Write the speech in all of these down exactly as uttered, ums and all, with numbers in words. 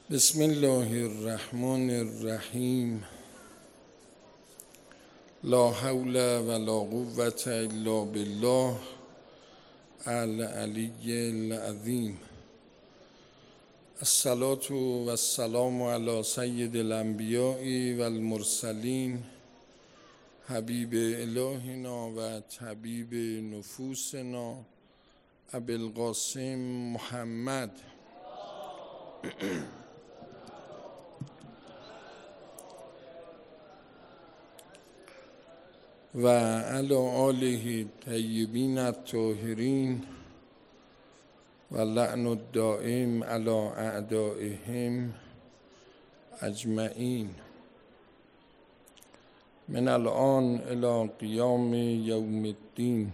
بسم الله الرحمن الرحیم. لا حول ولا قوة الا بالله العلی العظیم. الصلاة و السلام علی سید الانبیاء و المرسلین، حبیب الهنا و طبیب نفوسنا ابی القاسم محمد و علی آله طیبین الطاهرین و لعن الدائم علی اعدائهم اجمعین. من الان الی قیام یوم الدین.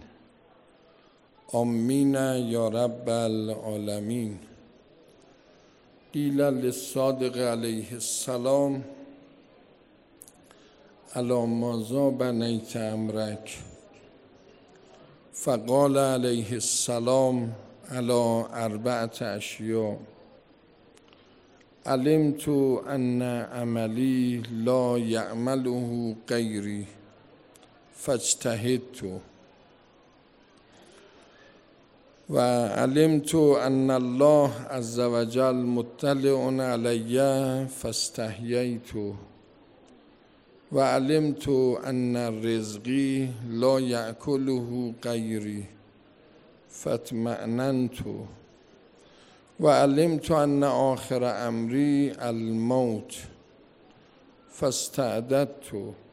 آمین یا رب العالمین. قیل للصادق علیه السلام علی ماذا بنیت امرک؟ فقال علیه السلام علی اربعة اشیاء. علمت ان عملی لا یعمله غیری فاجتهدت، و علمت ان الله عز وجل مطلع علی فاستحییت، و علمت ان رزقی لا یأکله غیری فاطمأننت، و علمت ان آخر امری الموت فاستعددت.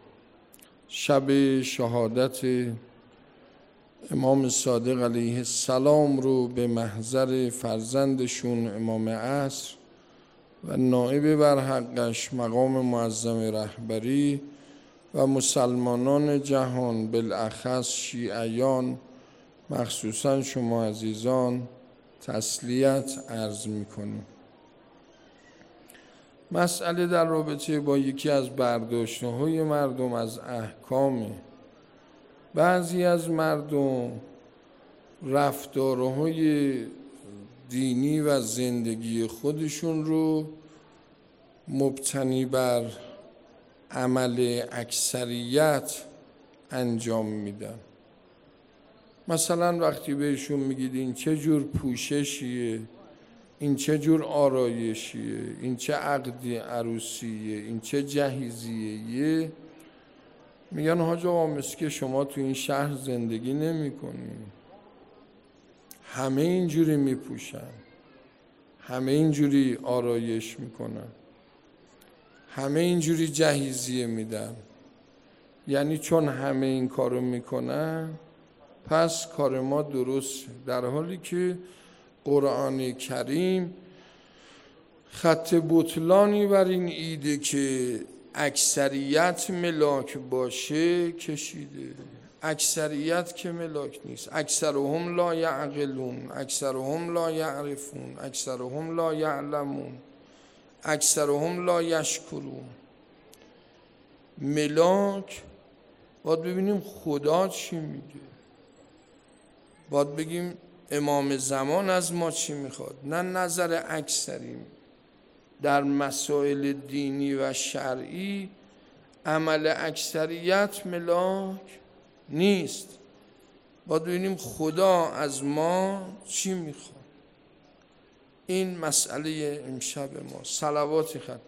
شب شهادت امام صادق علیه السلام رو به محضر فرزندشون امام عصر و نائب بر حقش مقام معظم رهبری و مسلمانان جهان بالاخص شیعیان، مخصوصا شما عزیزان، تسلیت عرض میکنیم. مسئله در رابطه با یکی از برداشت‌های مردم از احکامه. بعضی از مردم رفتارهای دینی و زندگی خودشون رو مبتنی بر عمل اکثریت انجام میدن. مثلا وقتی بهشون میگید این چه جور پوششیه، این چه جور آرایشیه، این چه عقدی عروسیه، این چه جهیزیه، میگن حاج آقا مثل که شما تو این شهر زندگی نمی کنی. همه اینجوری میپوشن، همه اینجوری آرایش میکنن، همه اینجوری جهیزیه میدن. یعنی چون همه این کارو میکنن پس کار ما درسته، در حالی که قرآن کریم خط بطلانی بر این ایده که اکثریت ملاک باشه کشیده. اکثریت که ملاک نیست. اکثرهم لا یعقلون، اکثرهم لا یعرفون، اکثرهم لا یعلمون، اکثرهم لا یشکرون. ملاک باید ببینیم خدا چی میگه، باید بگیم امام زمان از ما چی میخواد، نه نظر اکثریم. در مسائل دینی و شرعی عمل اکثریت ملاک نیست. باید ببینیم خدا از ما چی میخواد. این مسئله امشب ما. صلواتی ختم.